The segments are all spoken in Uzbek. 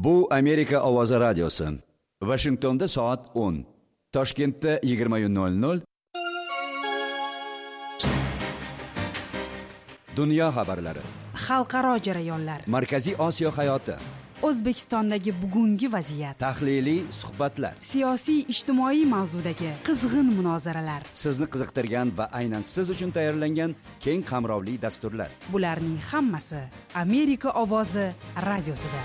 Bu Amerika Ovozi radiosi. Washingtonda soat 10. Toshkentda 20:00. Dunyo xabarlari. Xalqaro jarayonlar. Markaziy Osiyo hayoti. O'zbekistondagi bugungi vaziyat. Tahliliy suhbatlar. Siyosiy, ijtimoiy mavzudagi qizg'in munozaralar. Sizni qiziqtirgan va aynan siz uchun tayyorlangan keng qamrovli dasturlar. Bularning hammasi Amerika Ovozi radiosida.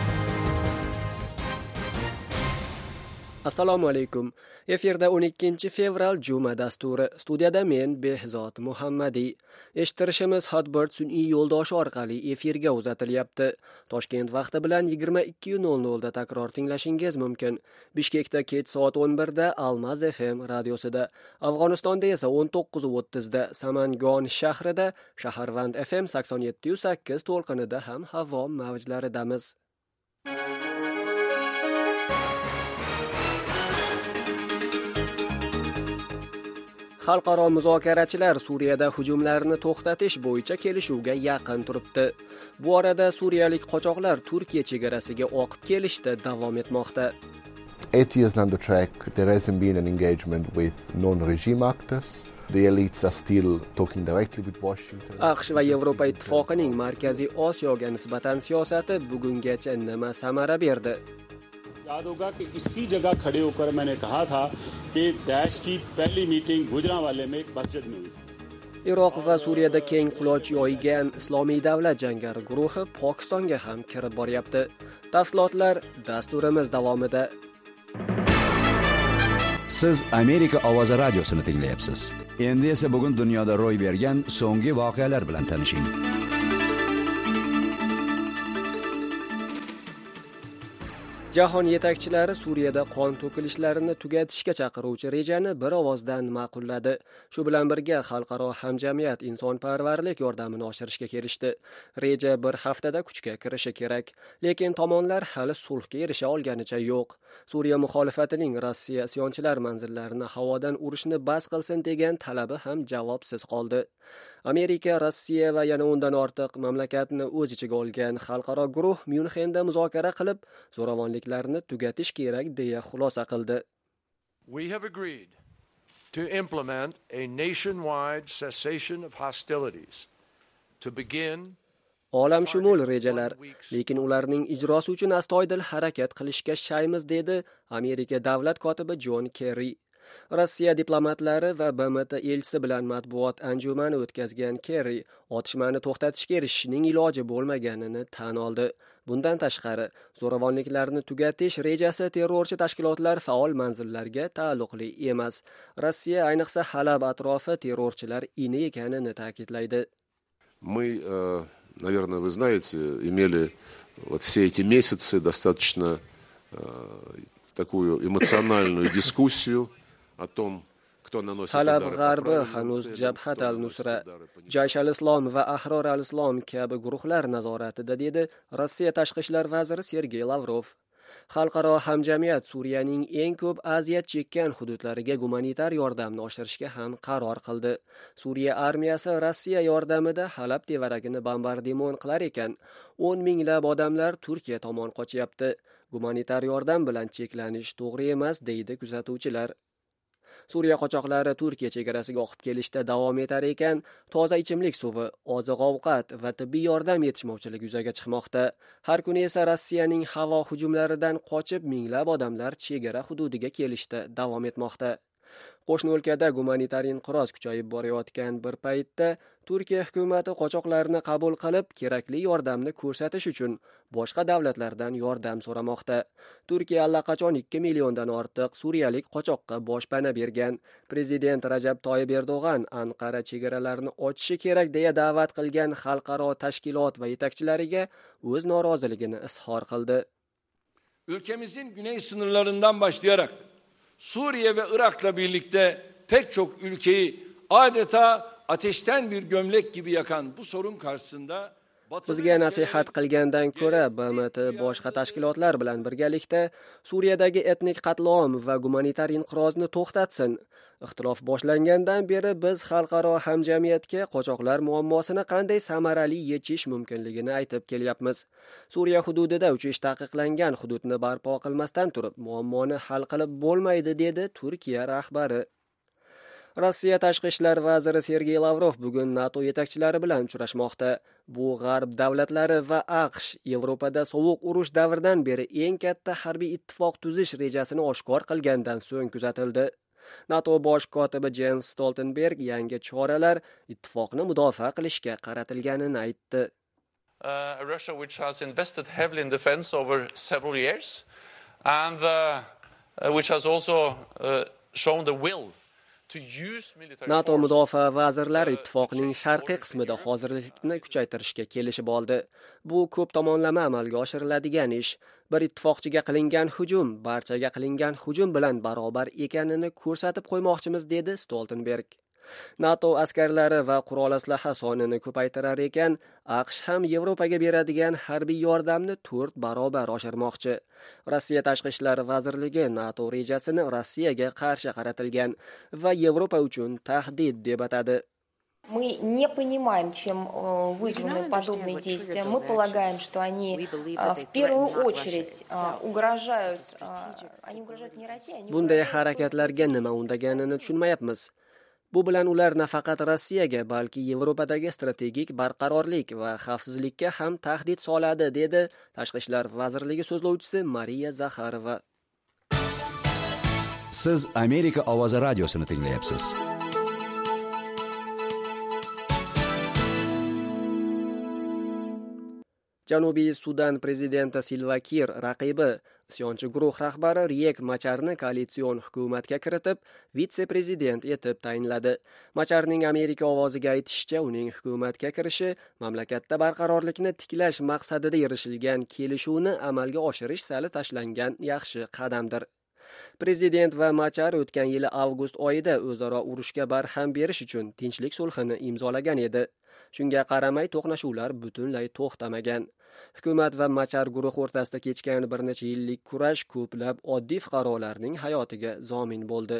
Assalomu alaykum. Efirda 12 fevral juma dasturi. Studiyada men Behzod Muhammadiy. Eshittirishimiz Hotbird sun'iy yo'ldoshi orqali efirga uzatilyapti. Toshkent vaqti bilan 22:00 da takror tinglashingiz mumkin. Bishkekda kech soat 11 da Almaz FM radiosida, Afg'onistonda esa 19:30 da Samangon shahrida Shaharvand FM 87.8 to'lqinida ham havo mavjlaridamiz. Xalqaro muzokarachilar Suriyada hujumlarni to'xtatish bo'yicha kelishuvga yaqin turibdi. Bu orada suriyalik qochoqlar Turkiya chegarasiga oqib kelishda davom etmoqda. 8 years down the track, there hasn't been an engagement with non-regime actors. The elites are still talking directly with Washington. AQSh va Yevropa Ittifoqining Markaziy Osiyoga nisbatan siyosati bugungacha nima samara berdi? याद होगा कि इसी जगह खड़े होकर मैंने कहा था कि दैश की पहली मीटिंग गुजरांवाले में एक मस्जिद में हुई थी. Iroq va Suriyada keng quloch yoygan Islomiy davlat jangari guruhi Pokistonga ham kirib boryapti. Tafsilotlar dasturimiz davomida. Siz Amerika Ovozi radiosini tinglayapsiz. Endi esa bugun dunyoda ro'y bergan so'nggi voqealar bilan tanishing. Jahon yetakchilari Suriyada qon to'kilishlarini tugatishga chaqiruvchi rejani bir ovozdan ma'qulladi. Shu bilan birga xalqaro hamjamiyat insonparvarlik yordamini oshirishga kelishdi. Reja bir haftada kuchga kirishi kerak, lekin tomonlar hali sulhga erisha olganicha yo'q. Suriya muxolifatining Rossiya isyonchilar manzillarini havodan urishni bas qilsin degan talabi ham javobsiz qoldi. Amerika, Rossiya va yana undan ortiq mamlakatni o'z ichiga olgan xalqaro guruh Myunxenda muzokara qilib, zo'ravonliklarni tugatish kerak deya xulosa qildi. We have agreed to implement a nationwide cessation of hostilities to begin Olamshumul rejalar, lekin ularning ijrosi uchun astoydil harakat qilishga shaymiz dedi Amerika davlat kotibi John Kerry. Rossiya diplomatlari va BMT elchisi bilan matbuot anjumani o'tkazgan Kerry otishmani to'xtatishga erishishning iloji bo'lmaganini tan oldi. Bundan tashqari, zo'ravonliklarni tugatish rejasi terrorchi tashkilotlar faol manzillarga taalluqli emas. Rossiya ayniqsa Halab atrofi terrorchilar ini ekanini ta'kidlaydi. Мы, наверное, вы знаете, имели вот все эти месяцы достаточно такую эмоциональную дискуссию о том, кто наносит Halab удары g'arbi по hanuz правильным Jabhat целям, al-Nusra, кто наносит удары по Jaysh al-Islom va Ahror al-Islom kabi guruhlar nazoratida dedi Rossiya tashqi ishlar vaziri Sergey Lavrov. Xalqaro hamjamiyat Suriyaning eng ko'p aziyat chekkan hududlariga gumanitar yordamni oshirishga ham qaror qildi. Suriya armiyasi Rossiya yordamida Halab tevaragini bombardimon qilar ekan, 10 minglab odamlar Turkiya tomon qochyapti. Gumanitar yordam bilan cheklanish to'g'ri emas, deydi kuzatuvchilar. Suriya qochoqlari Turkiya chegarasiga oqib kelishda davom etar ekan, toza ichimlik suvi, oziq-ovqat va tibbiy yordam yetishmovchiligi yuzaga chiqmoqda. Har kuni esa Rossiyaning havo hujumlaridan qochib minglab odamlar chegara hududiga kelishda davom etmoqda. Qo'shni o'lkada gumanitar inqiroz kuchayib borayotgan bir paytda Turkiya hukumati qochoqlarni qabul qilib, kerakli yordamni ko'rsatish uchun boshqa davlatlardan yordam so'ramoqda. Turkiya allaqachon 2 milliondan ortiq suriyalik qochoqqa boshpana bergan. Prezident Rajab Toyyib Erdo'g'an Anqara chegaralarni ochishi kerak deya da'vat qilgan xalqaro tashkilot va yetakchilariga o'z noroziligini izhor qildi. Ülkemizin güney sınırlarından başlayarak Suriye ve Irak'la birlikte pek çok ülkeyi adeta ateşten bir gömlek gibi yakan bu sorun karşısında Bizga nasihat qilgandan ko'ra BMT boshqa tashkilotlar bilan birgalikda Suriyadagi etnik qatl-om va gumanitar inqirozni to'xtatsin. Ixtilof boshlangandan beri biz xalqaro hamjamiyatga qochoqlar muammosini qanday samarali yechish mumkinligini aytib kelyapmiz. Suriya hududida uchish taqiqlangan hududni barpo qilmasdan turib muammoni hal qilib bo'lmaydi, dedi Turkiya rahbari. Rossiya tashqi ishlar vaziri Sergey Lavrov bugun NATO yetakchilari bilan uchrashmoqda. Bu G'arb davlatlari va AQSh Yevropada sovuq urush davridan beri eng katta harbiy ittifoq tuzish rejasini oshkor qilgandan so'ng kuzatildi. NATO bosh kotibi Jens Stoltenberg yangi choralar ittifoqni mudofaa qilishga qaratilganini aytdi. Russia which has invested heavily in defense over several years and which has also shown the will NATO mudofaa vazirlari ittifoqning sharqiy qismida hozirlikni kuchaytirishga kelishib oldi. Bu ko'p tomonlama amalga oshiriladigan ish. Bir ittifoqchiga qilingan hujum barchaga qilingan hujum bilan barobar ekanini ko'rsatib qo'ymoqchimiz, dedi Stoltenberg. NATO askarlari va qurol aslaha sonini ko'paytirar ekan, AQSh ham Yevropaga beradigan harbiy yordamni 4 barobar oshirmoqchi. Rossiya tashqi ishlar vazirligi NATO rejasini Rossiyaga qarshi qaratilgan va Yevropa uchun tahdid deb atadi. Мы не понимаем, чем вызваны подобные действия. Мы полагаем, что они в первую очередь угрожают не России, они bunday harakatlarga nima undaganini tushunmayapmiz. Bu bilan ular nafaqat Rossiyaga, balki Yevropadagi strategik barqarorlik va xavfsizlikka ham tahdid soladi, dedi Tashqi ishlar vazirligi so'zlovchisi Mariya Zaxarova. Siz Amerika ovozi radiosini tinglayapsiz. Janubiy Sudan prezidenti Salva Kiir raqibi isyonchi guruh rahbari Riek Macharni koalitsion hukumatga kiritib, vitse-prezident etib tayinladi. Macharning Amerika ovoziga aytishicha, uning hukumatga kirishi mamlakatda barqarorlikni tiklash maqsadida erishilgan kelishuvni amalga oshirish sari tashlangan yaxshi qadamdir. Prezident va Machar o'tgan yili avgust oyida o'zaro urushga barham berish uchun tinchlik sulhini imzolagan edi. Shunga qaramay to'qnashuvlar butunlay to'xtamagan. Hukumat va Machar guruh o'rtasida kechgan bir necha yillik kurash ko'plab oddiy fuqarolarning hayotiga zomin bo'ldi.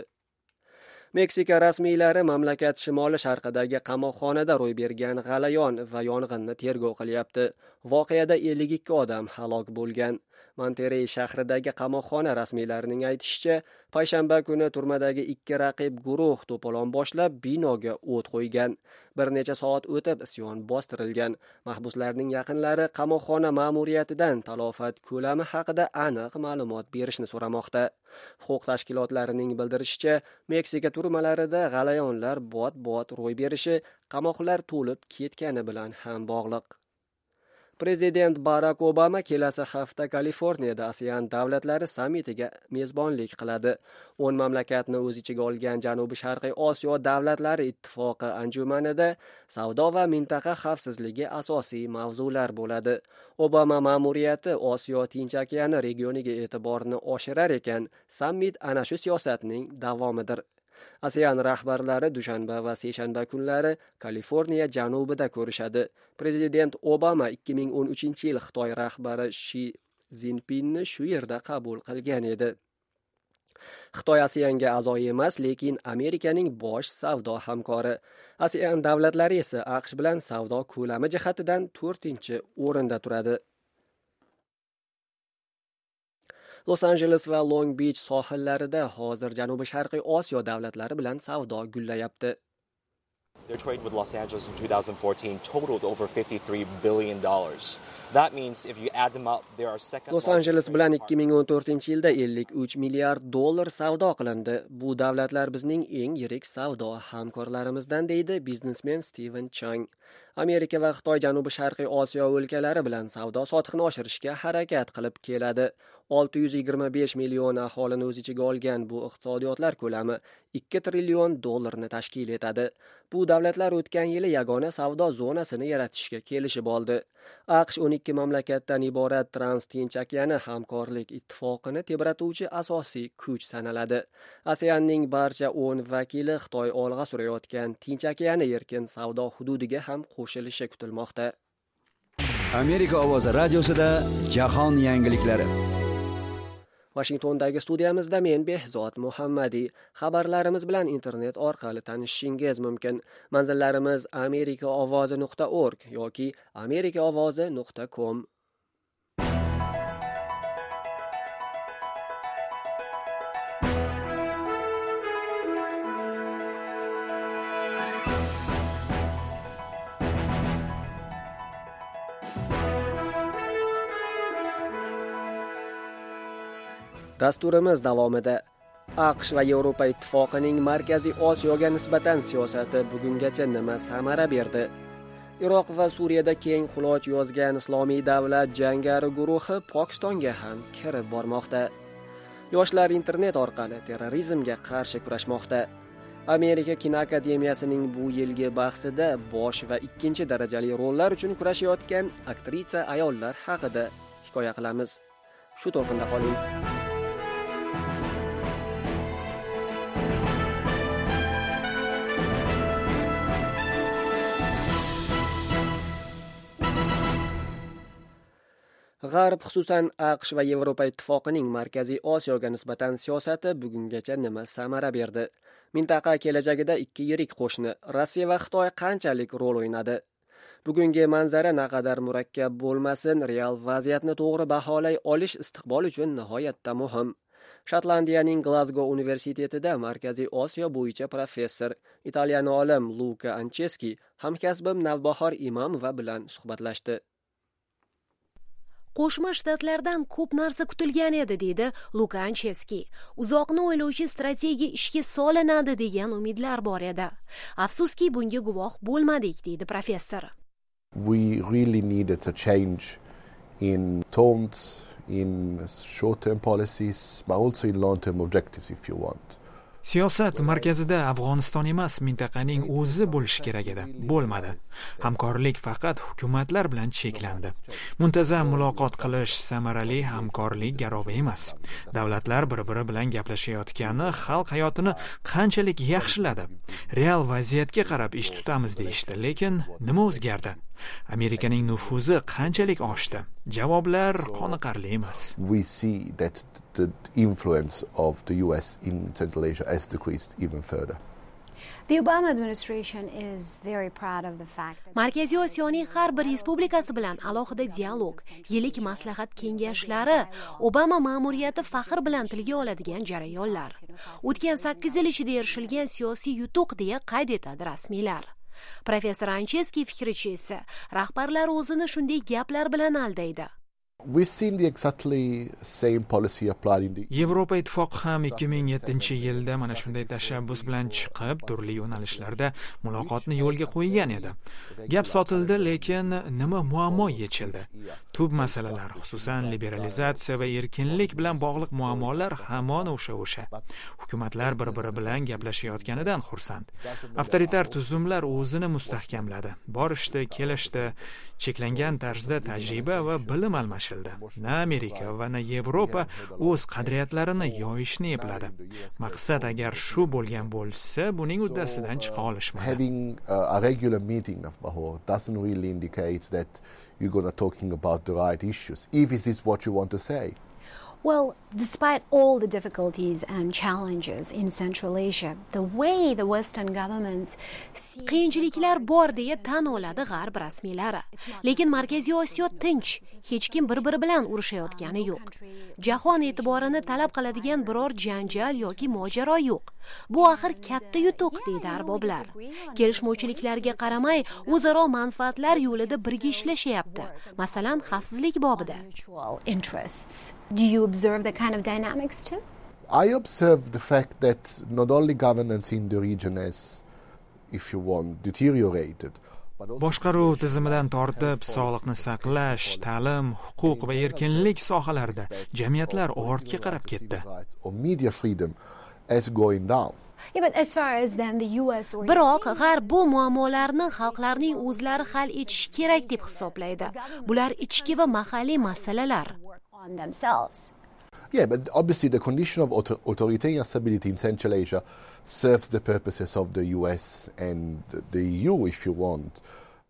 Meksika rasmiylari mamlakat shimoli sharqidagi qamoqxonada ro'y bergan g'alayon va yong'inni tergov qilyapti. Voqeada 52 odam halok bo'lgan. Monterey shahridagi qamoqxona rasmiylarining aytishicha, payshanba kuni turmadagi 2 raqib guruh to'polon boshlab binoga o't qo'ygan. Bir necha soat o'tib isyon bostirilgan. Mahbuslarning yaqinlari qamoqxona ma'muriyatidan talofat ko'lami haqida aniq ma'lumot berishni so'ramoqda. Huquq tashkilotlarining bildirishicha, Meksika turmalarida g'alayonlar bot-bot ro'y berishi qamoqlar to'lib ketgani bilan ham bog'liq. Prezident Barack Obama kelasi hafta Kaliforniyada ASEAN davlatlari sammitiga mezbonlik qiladi. 10 mamlakatni o'z ichiga olgan Janubiy Sharqiy Osiyo davlatlari ittifoqi anjumanida savdo va mintaqa xavfsizligi asosiy mavzular bo'ladi. Obama ma'muriyati Osiyo Tinch okeani regioniga e'tiborni oshirar ekan, sammit ana shu siyosatning davomidir. ASEAN rahbarlari dushanba va seshanba kunlari Kaliforniya janubida ko'rishadi. Prezident Obama 2013-yil Xitoy rahbari Shi Zinpinni shu yerda qabul qilgan edi. Xitoy ASEANga a'zo emas, lekin Amerikaning bosh savdo hamkori. ASEAN davlatlari esa AQSh bilan savdo ko'lami jihatidan 4-o'rinda turadi. Los Angeles va Long Beach sohillarida hozir Janubiy Sharqiy Osiyo davlatlari bilan savdo gullayapti. Their trade with Los Angeles in 2014 totaled over $53 billion. That means if you add them up, there are second Los Angeles bilan 2014-yilda 53 milliard dollar savdo qilindi. Bu davlatlar bizning eng yirik savdo hamkorlarimizdan, deydi biznesmen Steven Chang. Amerika va Xitoy Janubiy Sharqiy Osiyo o'lkalari bilan savdo sotiqni oshirishga harakat qilib keladi. 625 million aholini o'z ichiga olgan bu iqtisodiyotlar ko'lami 2 trillion dollarni tashkil etadi. Bu davlatlar o'tgan yili yagona savdo zonasini yaratishga kelishib oldi. AQSh 12 mamlakatdan iborat Trans-Tinch okeani hamkorlik ittifoqini tebratuvchi asosiy kuch sanaladi. ASEANning barcha 10 vakili Xitoy olg'a surayotgan Tinch okeani erkin savdo hududiga ham qo'shilishi kutilmoqda. Amerika ovozi radiosida jahon yangiliklari. Washingtondagi studiyamizda men Behzod Muhammadi. Xabarlarimiz bilan internet orqali tanishishingiz mumkin. Manzillarimiz amerikaovozi.org yoki amerikaovozi.com. Dasturimiz davomida AQSh va Yevropa Ittifoqining Markaziy Osiyoga nisbatan siyosati bugungacha nima samara berdi? Iroq va Suriyada keng quloch yozgan Islomiy davlat jangari guruhi Pokistonga ham kirib bormoqda. Yoshlar internet orqali terrorizmga qarshi kurashmoqda. Amerika kinoakademiyasining bu yilgi bahsida bosh va ikkinchi darajali rollar uchun kurashayotgan aktrisa ayollar haqida hikoya qilamiz. Shu to'lqinda qoling. G'arb, xususan AQSh va Yevropa Ittifoqining Markaziy Osiyoga nisbatan siyosati bugungacha nima samara berdi? Mintaqa kelajagida ikki yirik qo'shni Rossiya va Xitoy qanchalik rol o'ynadi? Bugungi manzara naqadar murakkab bo'lmasin, real vaziyatni to'g'ri baholay olish istiqbol uchun nihoyatda muhim. Shotlandiyaning Glasgow universitetida Markaziy Osiyo bo'yicha professor, italyan olim Luca Anceski hamkasbim Navbahor Imomova bilan suhbatlashdi. Qo'shma Shtatlardan ko'p narsa kutilgan edi, deydi Luca Anceski. Uzoqni o'ylovchi strategiya ishga solinadi degan umidlar bor edi. Afsuski bunga guvoh bo'lmadik, deydi professor. We really needed a change in tones, in short-term policies, but also in long-term objectives if you want. Siyosat markazida Afg'oniston emas, mintaqaning o'zi bo'lishi kerak edi. Bo'lmadi. Hamkorlik faqat hukumatlar bilan cheklandi. Muntazam muloqot qilish samarali hamkorlik garovi emas. Davlatlar bir-biri bilan gaplashayotgani xalq hayotini qanchalik yaxshiladi. Real vaziyatga qarab ish tutamiz deyishdi, lekin nima o'zgardi? Amerikaning nufuzi qanchalik oshdi? Javoblar qoniqarli emas. We see that the influence of the US in Central Asia has decreased even further. The Obama administration is very proud of the fact that Markaziy Osiyoning har bir respublikasi bilan alohida dialog, yillik maslahat kengashlari, Obama ma'muriyati faxr bilan tilga oladigan jarayonlar. O'tgan 8 yil ichida erishilgan siyosiy yutuq deya qayd etadi rasmiylar. Professor Anceski fikricha esa rahbarlar o'zini shunday gaplar bilan aldaydi. We've seen the exactly same policy applied in the Yevropa Ittifoqi ham 2007-yilda mana shunday tashabbus bilan chiqib, turli yo'nalishlarda muloqotni yo'lga qo'ygan edi. Gap sotildi, lekin nima muammo yechildi? Tub masalalar, xususan liberalizatsiya va erkinlik bilan bog'liq muammolar hamon o'sha. Hukumatlar bir-biri bilan gaplashayotganidan xursand. Avtoritar tuzumlar o'zini mustahkamladi. Borishdi, kelishdi, cheklangan tarzda tajriba va bilim almashdi. Na Amerika va na Yevropa o'z qadriyatlarini yoyishni epladi. Maqsad agar shu bo'lgan bo'lsa, buning uddasidan chiqa olishmadi. Having a regular meeting of Lahore doesn't really indicate that you're going to talking about the right issues, if it is what you want to say. Well, despite all the difficulties and challenges in Central Asia, the way the Western governments qiyinchiliklar bor deya tan oladi g'arb rasmiylari. Lekin Markaziy Osiyo tinch, hech kim bir-biri bilan urushayotgani yo'q. Jahon e'tiborini talab qiladigan biror janjal yoki mojaro yo'q. Bu axir katta yutuq, deydi arboblar. Kelishmovchiliklarga qaramay, o'zaro manfaatlar yo'lida birga ishlashyapti. Masalan, xavfsizlik bobida. Do you observe that kind of dynamics too? I observe the fact that not only governance in the region has, if you want, deteriorated. Boshqaruv tizimidan tortib, sog'liqni saqlash, ta'lim, huquq va erkinlik sohalarida jamiyatlar ortga qarab ketdi. Media freedom is going down. Biroq g'arb bu muammolarni xalqlarning o'zlari hal etishi kerak deb hisoblaydi. Bular ichki va mahalliy masalalar. Yeah, but obviously the condition of authoritarian stability in Central Asia serves the purposes of the US and the EU, if you want.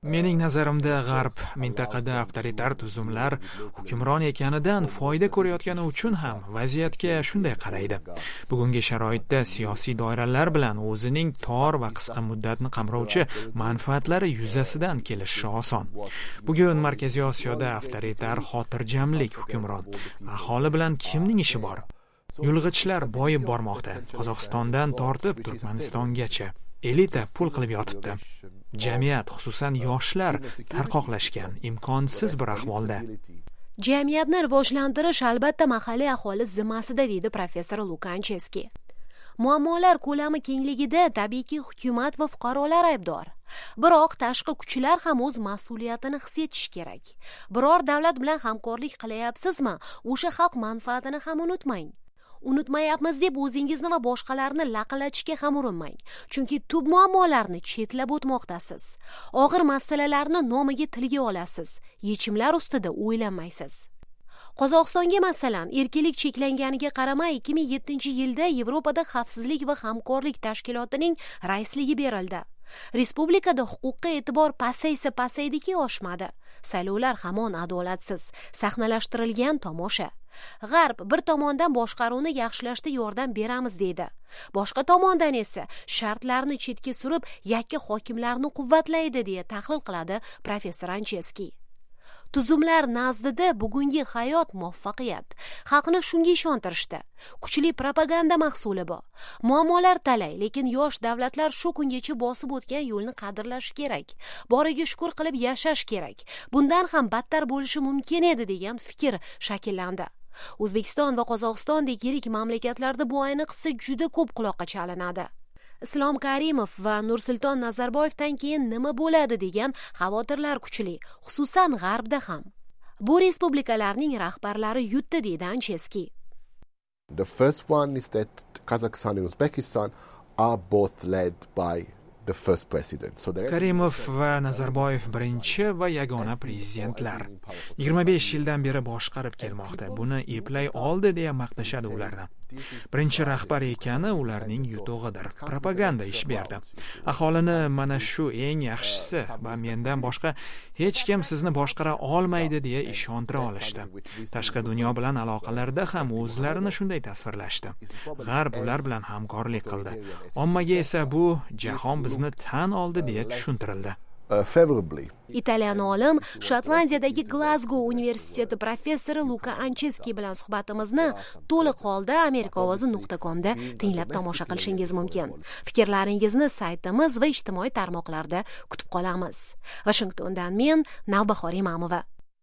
Mening nazarimda G'arb mintaqada avtoritar tuzumlar hukmron ekanidan foyda ko'rayotgani uchun ham vaziyatga shunday qaraydi. Bugungi sharoitda siyosiy doiralar bilan o'zining tor va qisqa muddatni qamrovchi manfaatlari yuzasidan kelishishi oson. Bugun Markaziy Osiyoda avtoritar xotirjamlik hukmron. Aholi bilan kimning ishi bor? Yulg'ichlar boyib bormoqda. Qozog'istondan tortib Turkmanistongacha elita pul qilib yotibdi. Jamiyat, xususan yoshlar tarqoqlashgan, imkonsiz bir ahvolda. Jamiyatni rivojlantirish albatta mahalliy aholi zimmasida, deydi professor Lukancheski. Muammolar ko'lami kengligida tabiiyki hukumat va fuqarolar aybdor. Biroq tashqi kuchlar ham o'z mas'uliyatini his etishi kerak. Biror davlat bilan hamkorlik qilyapsizmi? O'sha xalq manfaatini ham unutmang. Unutmayapmiz deb o'zingizni va boshqalarni laqillatishga ham urinmang. Chunki tub muammolarni chetlab o'tmoqdasiz. Og'ir masalalarni nomiga tilga olasiz. Yechimlar ustida o'ylanmaysiz. Qozog'istonga masalan, erkinlik cheklanganiga qaramay 2007-yilda Yevropada xavfsizlik va hamkorlik tashkilotining raisligi berildi. Respublikada huquqqa e'tibor pasaydiki oshmadi. Saylovlar hamon adolatsiz, sahnalashtirilgan tomosha. G'arb bir tomondan boshqaruvni yaxshilashda yordam beramiz deydi. Boshqa tomondan esa shartlarni chetga surib, yakka hokimlarni quvvatlaydi deya tahlil qiladi professor Ancheski. Tuzumlar nazdida bugungi hayot muvaffaqiyat. Xalqni shunga ishontirishdi. Kuchli propaganda mahsuli bu. Muammolar talay, lekin yosh davlatlar shu kungacha bosib o'tgan yo'lni qadrlash kerak. Boriga shukr qilib yashash kerak. Bundan ham battar bo'lishi mumkin edi degan fikr shakllandi. O'zbekiston va Qozog'istondek yirik mamlakatlarda bu ayniqsa juda ko'p quloqqa chalinadi. Islom Karimov va Nursulton Nazarboyevdan keyin nima bo'ladi degan xavotirlar kuchli, xususan G'arbda ham. Bu respublikalarning rahbarlari yutdi, deydi Ancheski. The first one is that Kazakhstan and Uzbekistan are both led by the first president. Karimov va Nazarboyev birinchi va yagona prezidentlar. 25 yildan beri boshqarib kelmoqda. Buni eplay oldi deya maqtashadi ularni. Birinchi rahbar ekani ularning yutug'idir. Propaganda ish berdi. Aholini mana shu eng yaxshisi va mendan boshqa hech kim sizni boshqara olmaydi deya ishontira olishdi. Tashqi dunyo bilan aloqalarda ham o'zlarini shunday tasvirlashdi. G'arb ular bilan hamkorlik qildi. Ommaga esa bu jahon bizni tan oldi deya tushuntirildi. Italyan olim Shotlandiyadagi Glasgow universiteti professori Luka Ancheski bilan suhbatimizni to'liq holda amerikaovozi.comda tinglab tomosha qilishingiz mumkin. Fikrlaringizni saytimiz va ijtimoiy tarmoqlarda kutib qolamiz. Washingtondan men Navbahor Imamova.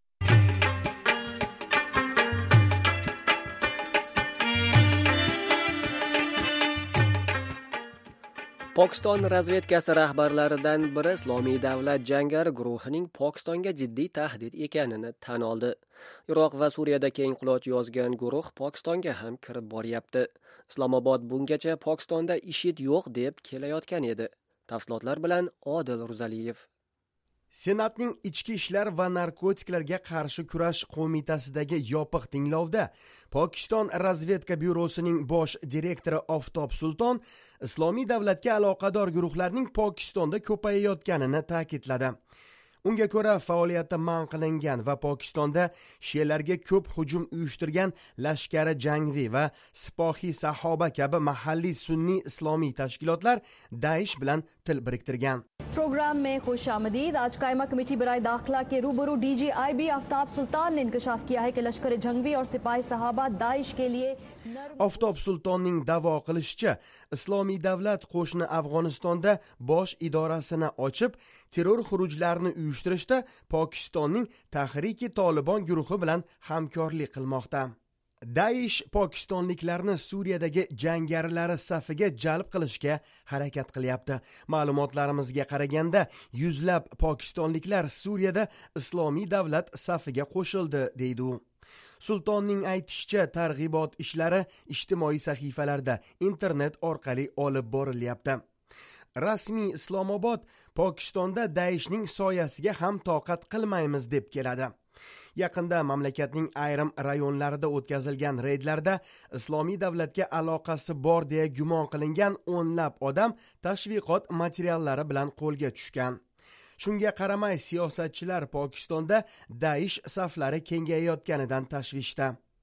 Pokiston razvedkasi rahbarlaridan biri Islomiy davlat jangari guruhining Pokistonga jiddiy tahdid ekanini tan oldi. Iroq va Suriyada keng quloch yozgan guruh Pokistonga ham kirib boryapti. Islomobod bungacha Pokistonda IShID yo'q deb kelayotgan edi. Tafsilotlar bilan Odil Ruzaliyev. Senatning Ichki ishlar va narkotiklarga qarshi kurash qo'mitasidagi yopiq tinglovda Pokiston razvedka byurosining bosh direktori Oftob Sulton Islomiy davlatga aloqador guruhlarning Pokistonda ko'payayotganini ta'kidladi. Unga ko'ra faoliyati man qilingan va Pokistonda shialarga ko'p hujum uyushtirgan lashkari jangvi va sipohiy sahoba kabi mahalliy sunniy islomiy tashkilotlar Daesh bilan til biriktirgan. Programme में खुश आमदीद। आज कायमा कमेटी बराए दाखिला के रूबरू DGIB आफ्ताब सुल्तान ने इंकशाफ किया है कि लश्कर जंगवी और सिपाही सहाबा दाइश के लिए Oftob Sultonning da'vo qilishicha, Islomiy davlat qo'shini Afg'onistonda bosh idorasini ochib, terror xurujlarini uyushtirishda Pokistonning Tahriki Tolibon guruhi bilan hamkorlik qilmoqda. Daesh pokistonliklarni Suriyadagi jangarilari safiga jalb qilishga harakat qilyapti. Ma'lumotlarimizga qaraganda, yuzlab pokistonliklar Suriyada Islomiy davlat safiga qo'shildi, deydi u. Sultonning aytishicha, targ'ibot ishlari ijtimoiy sahifalarda, internet orqali olib borilyapti. Rasmiy Islomobod Pokistonda Daeshning soyasiga ham toqat qilmaymiz deb keladi. Yaqinda mamlakatning ayrim rayonlarida o'tkazilgan reydlarda Islomiy davlatga aloqasi bor deya gumon qilingan o'nlab odam tashviqot materiallari bilan qo'lga tushgan. Shunga qaramay siyosatchilar Pokistonda Daesh saflari kengayayotganidan tashvishda.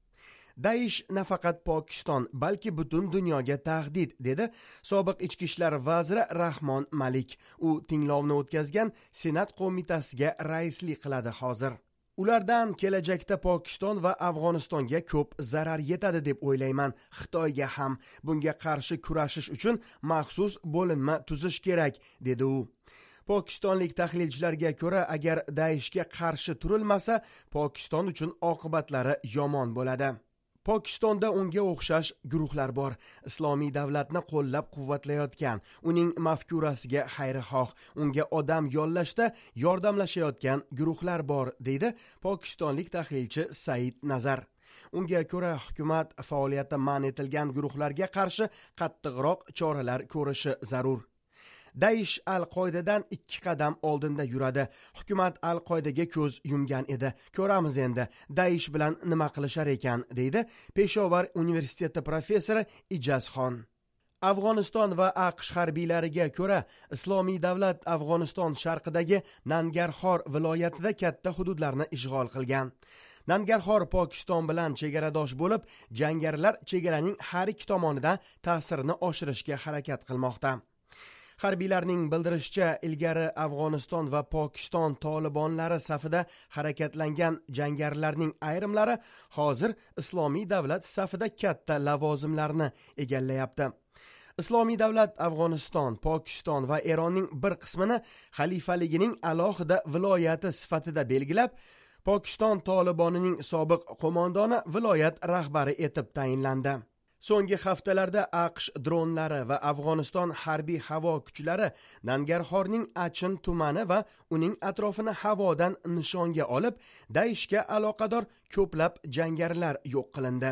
Daesh nafaqat Pokiston, balki butun dunyoga tahdid, dedi sobiq ichki ishlar vaziri Rahmon Malik. U tinglovni o'tkazgan Senat qo'mitasiga raislik qiladi hozir. Ulardan kelajakda Pokiston va Afg'onistonga ko'p zarar yetadi deb o'ylayman. Xitoyga ham bunga qarshi kurashish uchun maxsus bo'linma tuzish kerak, dedi u. Pokistonlik tahlilchilarga ko'ra, agar Daeshga qarshi turilmasa, Pokiston uchun oqibatlari yomon bo'ladi. Pokistonda unga o'xshash guruhlar bor. Islomiy davlatni qo'llab-quvvatlayotgan, uning mafkurasiga xayrixoh, unga odam yollashda yordamlashayotgan guruhlar bor, deydi pokistonlik tahlilchi Said Nazar. Unga ko'ra, hukumat faoliyati man etilgan guruhlarga qarshi qattiqroq choralar ko'rishi zarur. Daesh Al-Qoidadan 2 qadam oldinda yuradi. Hukumat Al-Qoidaga ko'z yumgan edi. Ko'ramiz endi Daesh bilan nima qilishar ekan, deydi Peshovar universiteti professori Ijazxon. Afg'oniston va AQSh harbiylariga ko'ra, Islomiy davlat Afg'oniston sharqidagi Nangarxor viloyatida katta hududlarni ishg'ol qilgan. Nangarxor Pokiston bilan chegaradosh bo'lib, jangarilar chegaraning har ikki tomonidan ta'sirini oshirishga harakat qilmoqda. Harbiylarning bildirishicha, ilgari Afg'oniston va Pokiston tolibonlari safida harakatlangan jangarilarning ayrimlari hozir Islomiy davlat safida katta lavozimlarni egallayapti. Islomiy davlat Afg'oniston, Pokiston va Eronning bir qismini xalifaligining alohida viloyati sifatida belgilab, Pokiston tolibonining sobiq qo'mondoni viloyat rahbari etib tayinlandi. So'nggi haftalarda AQSh dronlari va Afg'oniston harbiy havo kuchlari Nangarxorning Achin tumani va uning atrofini havodan nishonga olib, Daeshga aloqador ko'plab jangarilar yo'q qilindi.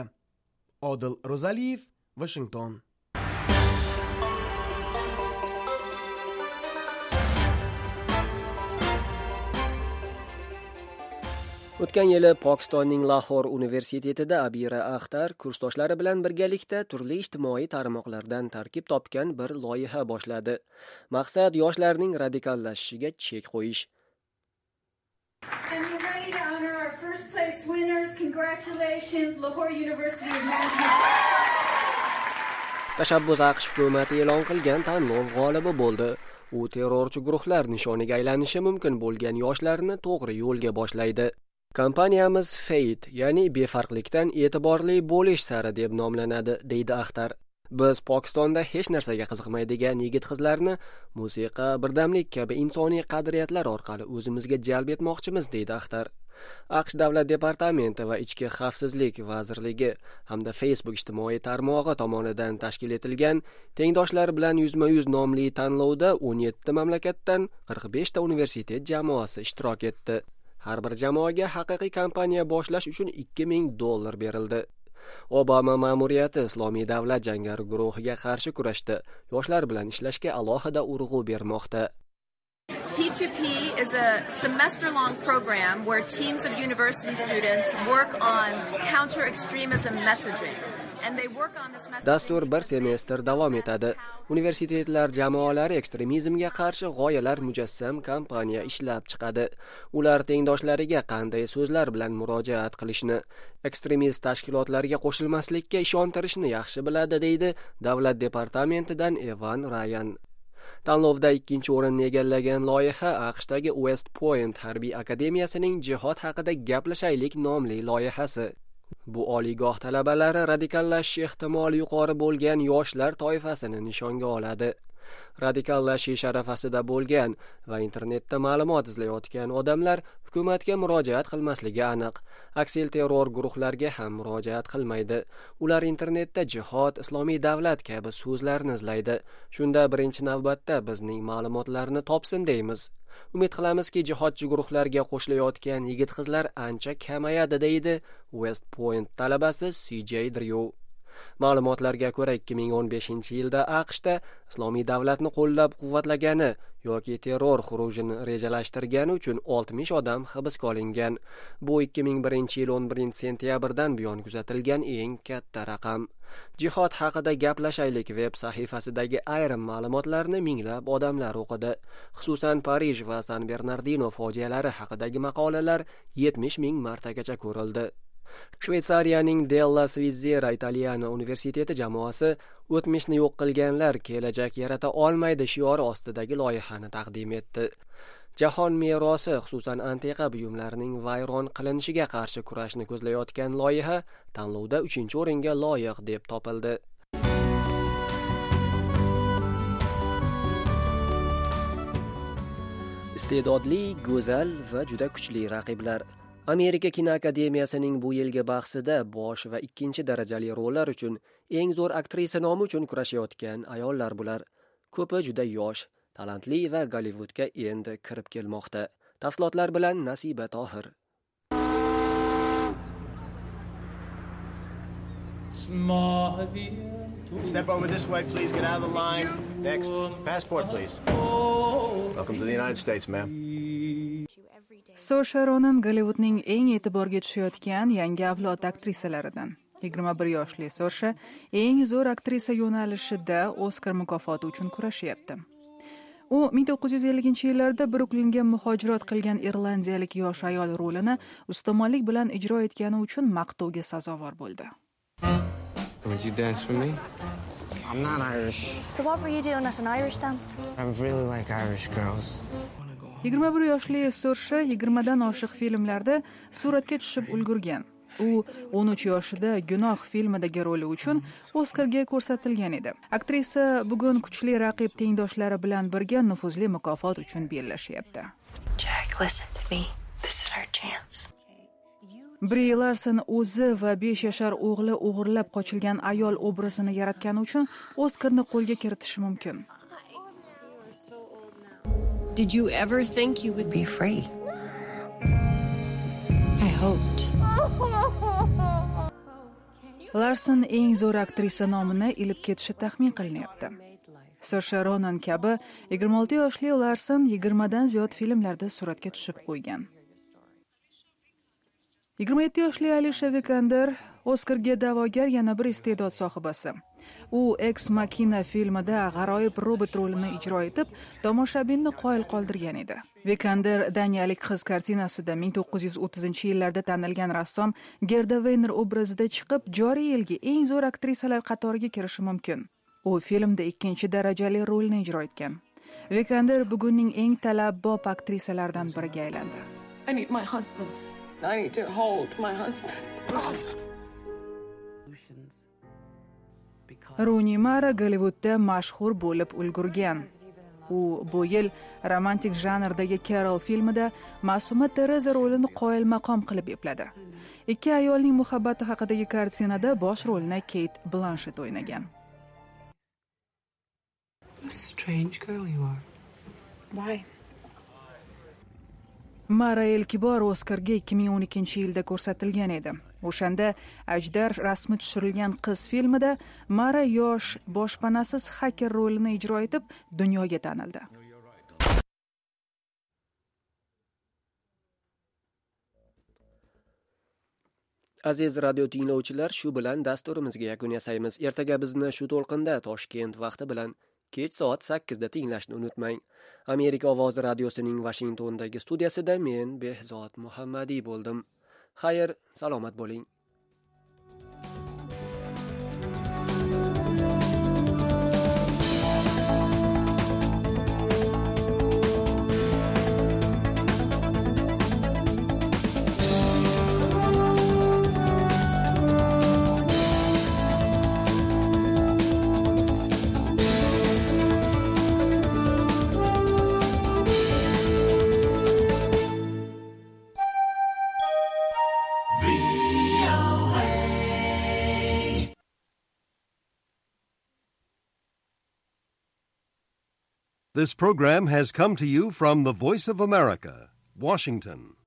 Odil Ro'zaliyev, Washington. O'tgan yili Pokistonning Lahor universitetida Abira Axtar kursdoshlari bilan birgalikda turli ijtimoiy tarmoqlardan tarkib topgan bir loyiha boshladi. Maqsad yoshlarning radikallashishiga chek qo'yish. Tashabbus AQSh hukumati e'lon qilgan tanlov g'olibi bo'ldi. U terrorchi guruhlar nishoniga aylanishi mumkin bo'lgan yoshlarni to'g'ri yo'lga boshlaydi. Kompaniyamiz Fate, ya'ni befarqlikdan e'tiborli bo'lish sari deb nomlanadi, deydi Axtar. Biz Pokistonda hech narsaga qiziqmaydigan yigit-qizlarni musiqa, birdamlik kabi insoniy qadriyatlar orqali o'zimizga jalb etmoqchimiz, deydi Axtar. AQSh Davlat departamenti va Ichki xavfsizlik vazirligi hamda Facebook ijtimoiy tarmog'i tomonidan tashkil etilgan Tengdoshlar bilan yuzma-yuz nomli tanlovda 17 mamlakatdan 45 ta universitet jamoasi ishtirok etdi. Har bir jamoaga haqiqiy kampaniya boshlash uchun $2000 berildi. Obama ma'muriyati Islomiy davlat jangari guruhiga qarshi kurashda yoshlar bilan ishlashga alohida urg'u bermoqda. P2P is a semester-long program where teams of university students work on counter-extremism messaging. Dastur bir semestr davom etadi. Universitetlar jamoalari ekstremizmga qarshi g'oyalar mujassam kampaniya ishlab chiqadi. Ular tengdoshlariga qanday so'zlar bilan murojaat qilishni, ekstremist tashkilotlarga qo'shilmaslikka ishontirishni yaxshi biladi, deydi Davlat departamentidan Evan Ryan. Tanlovda 2-o'rinni egallagan loyiha AQShdagi West Point harbiy akademiyasining jihod haqida gaplashaylik nomli loyihasi. Bu oliygoh talabalari radikallashish ehtimoli yuqori bo'lgan yoshlar toifasini nishonga oladi. Radikallashish arafasida bo'lgan va internetda ma'lumot izlayotgan odamlar hukumatga murojaat qilmasligi aniq. Aksil terror guruhlarga ham murojaat qilmaydi. Ular internetda jihod, islomiy davlat kabi so'zlarni izlaydi. Shunda birinchi navbatda bizning ma'lumotlarni topsin deymiz. Umid qilamizki, jihodchi guruhlarga qo'shilayotgan yigit-qizlar ancha kamayadi, deydi West Point talabasi CJ Drew. Ma'lumotlarga ko'ra 2015-yilda AQShda Islomiy davlatni qo'llab-quvvatlagani yoki terror xurujini rejalashtirgani uchun 60 odam hibsga olingan. Bu 2001-yil 11-sentyabrdan buyon kuzatilgan eng katta raqam. Jihod haqida gaplashaylik web sahifasidagi ayrim ma'lumotlarni minglab odamlar o'qidi. Xususan Parij va San Bernardino fojialari haqidagi maqolalar 70 ming martagacha ko'rildi. Shveysariyaning Della Svizzera Italiana universiteti jamoasi o'tmishni yo'q qilganlar kelajak yarata olmaydi shiori ostidagi loyihani taqdim etdi. Jahon merosi, xususan antiqa buyumlarning vayron qilinishiga qarshi kurashni ko'zlayotgan loyiha tanlovda 3-o'ringa loyiq deb topildi. Iste'dodli, go'zal va juda kuchli raqiblar. Amerika kinoakademiyasining bu yilgi bahsida bosh va 2-darajali rollar uchun eng zo'r aktrisa nomi uchun kurashayotgan ayollar bular. Ko'pi juda yosh, talantli va Gollivudga endi kirib kelmoqda. Tafsilotlar bilan Nasiba Tohir. Step over this way, please. Get out of the line. Next. Passport, please. Welcome to the United States, ma'am. Saoirse Ronan Gollivudning eng e'tiborga tushayotgan yangi avlod aktrisalaridan. 21 yoshli Saoirse eng zo'r aktrisa yo'nalishida Oskar mukofoti uchun kurashyapti. U 1950-yillarda Bruklinga muhojirat qilgan irlandiyalik yosh ayol rolini ustamonlik bilan ijro etgani uchun maqtovga sazovor bo'ldi. Would you dance for me? I'm not Irish. So what were you doing at an Irish dance? I really like Irish girls. 21 yoshli Saoirse 20 dan oshiq filmlarda suratga tushib ulgurgan. U 13 yoshida Gunoh filmidagi roli uchun Oskarga ko'rsatilgan edi. Aktrisa bugun kuchli raqib tengdoshlari bilan birga nufuzli mukofot uchun bellashyapti. Jack, listen to me. This is our chance. Brie Larson o'zi va 5 yashar o'g'li o'g'irlab qochilgan ayol obrazini yaratgani uchun Oskarni qo'lga kiritishi mumkin. Did you ever think you would be free? I hoped. Larson eng zo'r aktrisa nomini ilib ketishi taxmin qilinyapti. Saoirse Ronan kabi 26 yoshli Larson 20 dan ziyod filmlarda suratga tushib qo'ygan. 27 yoshli Alisha Vikander Oskarga da'vogar yana bir iste'dod sohibasi. U Ex Machina filmida g'aroyib robot rolini ijro etib, tomoshabinni qoyil qoldirgan edi. Vikander daniyalik qiz kartinasida 1930-yillarda tanilgan rassom Gerda Weiner obrazida chiqib, joriy yilgi eng zo'r aktrisalar qatoriga kirishi mumkin. U filmda 2-darajali rolni ijro etgan. Vikander bugunning eng talabbob aktrisalaridan biriga aylandi. I need my husband. I need to hold my husband. Rooney Mara Gollivudda mashhur bo'lib ulgurgan. U bu yil romantik janrdagi Carol filmida Ma'suma Tereza rolini qoyilmaqom qilib epladi. Ikki ayolning muhabbati haqidagi kartinada bosh rolni Kate Blanchett o'ynagan. What a strange girl you are. Why? Mara ilk bor Oskarga 2012-yilda ko'rsatilgan edi. O'shanda Ajdar rasmi tushirilgan qiz filmida Mara yosh, boshpanasiz hacker rolini ijro etib, dunyoga tanildi. Aziz radio tinglovchilar, shu bilan dasturimizga yakun yasaymiz. Ertaga bizni shu to'lqinda Toshkent vaqti bilan kech soat 8 da tinglashni unutmang. Amerika ovozi radiosining Washingtondagi studiyasida men Behzod Muhammadiy bo'ldim. Xayr, salomat bo'ling. This program has come to you from the Voice of America, Washington.